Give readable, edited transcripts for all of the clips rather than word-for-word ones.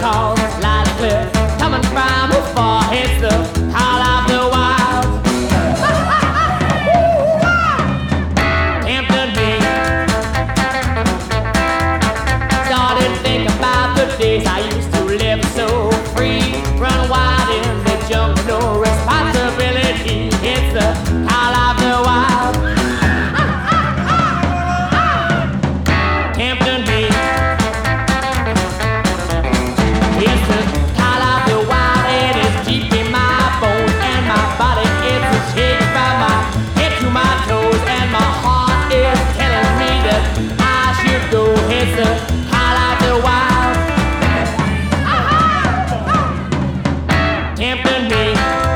calls loud and clear, coming from his forehead, the call of the wild. Tempting me, started to think about the days I used to live so free, run wild in the jungle, no responsibility. It's the call of the wild. Tempting me, it's the call of the wild. It is deep in my bones and my body. It's a shake from my head to my toes, and my heart is telling me that I should go. It's the call of the wild. Tempting me.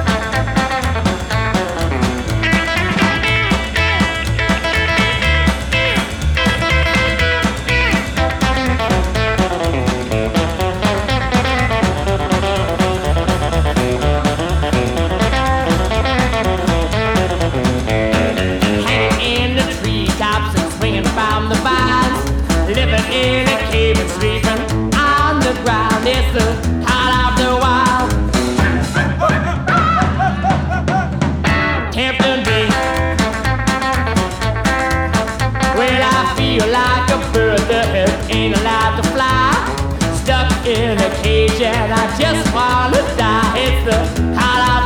From the vines, living in a cave and sleeping on the ground. It's the call of the wild. Tempting me. Well, I feel like a bird that ain't allowed to fly, stuck in a cage and I just wanna die. It's the call of